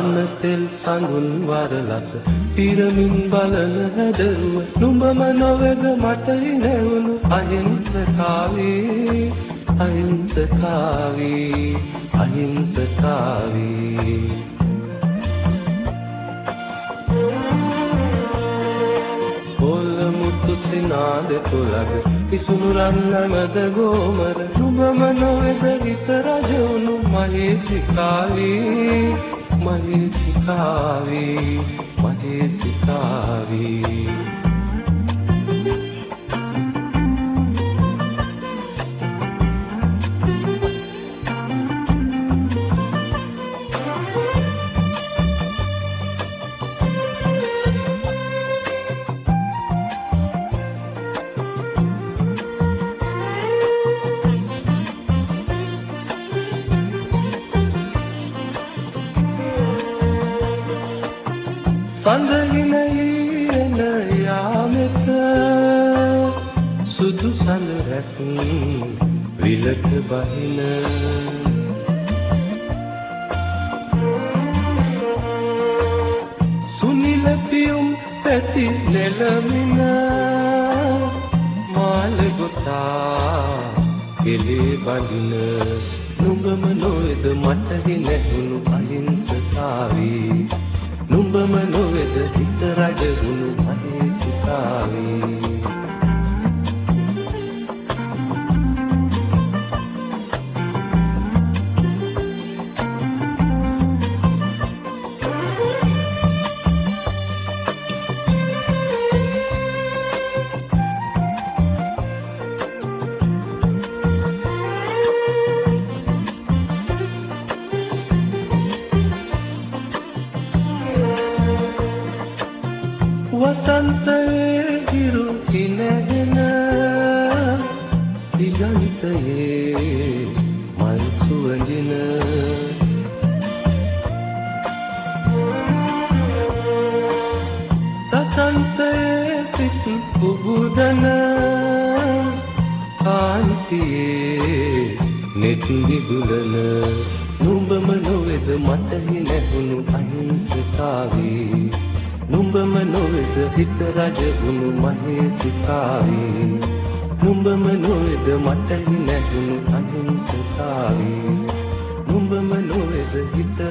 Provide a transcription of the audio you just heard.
තෙල් සංගුන් වරලස පිරමින් බලන හැදරුව නුඹම නොවේද මට හිනවුණු අහිංසකාවේ අහිංසකාවේ අහිංසකාවේ මුතු සිනාද කොළග පිසුණු රන්නමද ගෝමර නුඹම නොවේද හිත රජවුණු මහේසිකාවේ මහේසිකාවේ මහේසිකාවේ සඳහිනීන යාමෙත සුදු සඳ රැස් විලක බහින සුනිල පියුම් පැති නෙළමින මාල ගොතා කෙලේ බඳින නුඹම නොවේද මට හිනැහුණු අහිංසකාවේ නුඹම නොවේද හිත රජවුණු මහේසිකාවේ වසන්තයේ හිරු කිනගෙන දිගන්තයේ මල් සුවඳින සසන්තයේ සිත් පුබුදන කාන්තියේ නෙත් විදුලන නුඹම නොවේද මට හිනැහුණු අහිංසකාවේ නුඹම නොවේද හිත රජවුණු මහේසිකාවේ නුඹම නොවේද මට හිනැහුණු අහිංසකාවේ නුඹම නොවේද හිත